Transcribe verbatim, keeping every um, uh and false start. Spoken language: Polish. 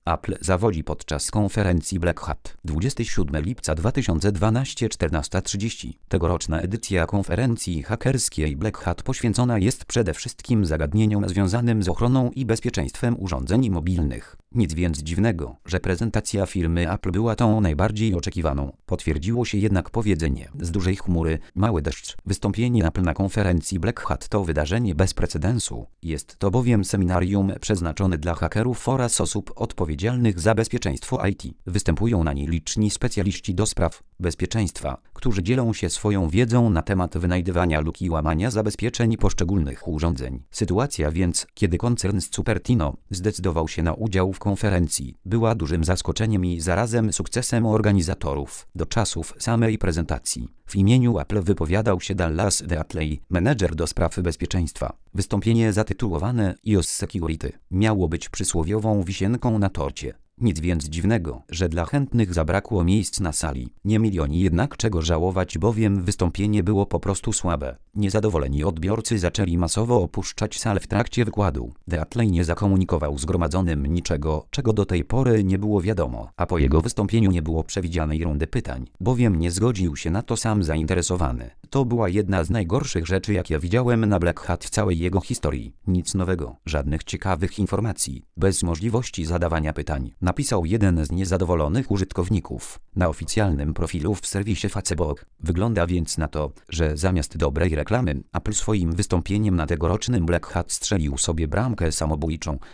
Apple zawodzi podczas konferencji Black Hat. dwudziestego siódmego lipca dwa tysiące dwunastego, czternasta trzydzieści. Tegoroczna edycja konferencji hakerskiej Black Hat poświęcona jest przede wszystkim zagadnieniom związanym z ochroną i bezpieczeństwem urządzeń mobilnych. Nic więc dziwnego, że prezentacja firmy Apple była tą najbardziej oczekiwaną. Potwierdziło się jednak powiedzenie: z dużej chmury mały deszcz. Wystąpienie Apple na konferencji Black Hat to wydarzenie bez precedensu. Jest to bowiem seminarium przeznaczone dla hakerów oraz osób odpowiedzialnych za bezpieczeństwo I T. Występują na niej liczni specjaliści do spraw bezpieczeństwa, którzy dzielą się swoją wiedzą na temat wynajdywania luk i łamania zabezpieczeń poszczególnych urządzeń. Sytuacja więc, kiedy koncern z Cupertino zdecydował się na udział w konferencji, była dużym zaskoczeniem i zarazem sukcesem organizatorów. Do czasów samej prezentacji w imieniu Apple wypowiadał się Dallas Deatley, menedżer do spraw bezpieczeństwa. Wystąpienie zatytułowane I O S Security miało być przysłowiową wisienką na torcie. Nic więc dziwnego, że dla chętnych zabrakło miejsc na sali. Nie mieli oni jednak czego żałować, bowiem wystąpienie było po prostu słabe. Niezadowoleni odbiorcy zaczęli masowo opuszczać salę w trakcie wykładu. Deatley nie zakomunikował zgromadzonym niczego, czego do tej pory nie było wiadomo, a po jego wystąpieniu nie było przewidzianej rundy pytań, bowiem nie zgodził się na to sam zainteresowany. To była jedna z najgorszych rzeczy, jakie widziałem na Black Hat w całej jego historii. Nic nowego, żadnych ciekawych informacji, bez możliwości zadawania pytań, napisał jeden z niezadowolonych użytkowników na oficjalnym profilu w serwisie Facebook. Wygląda więc na to, że zamiast dobrej reklamy, Apple swoim wystąpieniem na tegorocznym Black Hat strzelił sobie bramkę samobójczą.